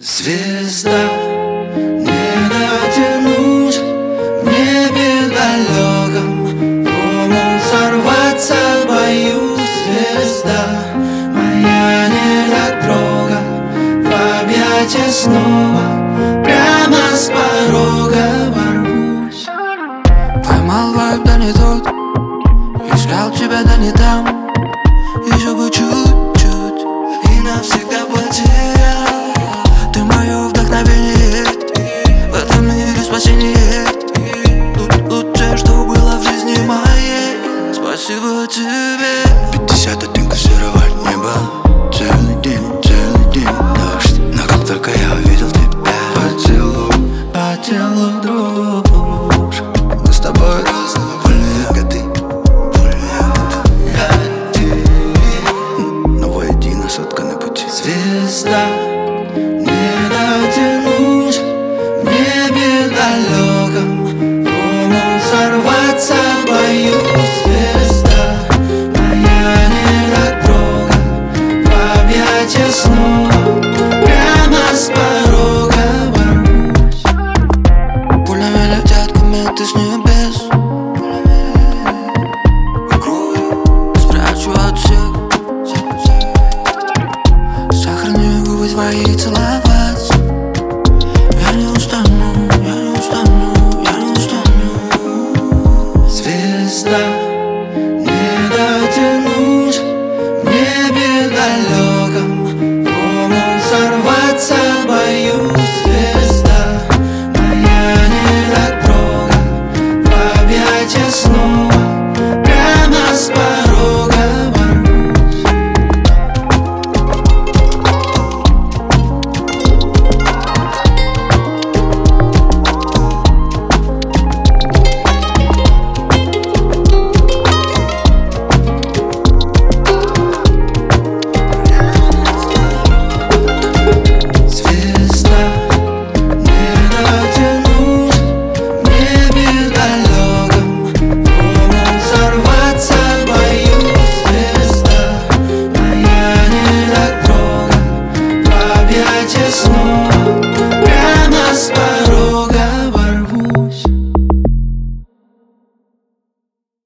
Звезда, не дотянуть в небе далеком, в омут сорваться боюсь. Звезда моя недотрога, в объятия снова прямо с порога ворвусь. Поймал вайб, да не тот, искал тебя, да не там. Еще бы чуть-чуть и навсегда потерял. Ты мое вдохновение, в этом мире спасение. Тут лучшее, что было в жизни моей. Спасибо тебе. 50 оттенков серого неба, целый день дождь. Но как только я увидел тебя, по телу дрожь. Мы с тобой разные больные годы, но воедино сотканы пути. Звезда, не дотянуть в небе далеком, в омут сорваться боюсь. Звезда моя недотрога, в объятия снова прямо с порога ворвусь. Пулями летят кометы с небес. Спрячу от всех. Сохраню губы твои целовать.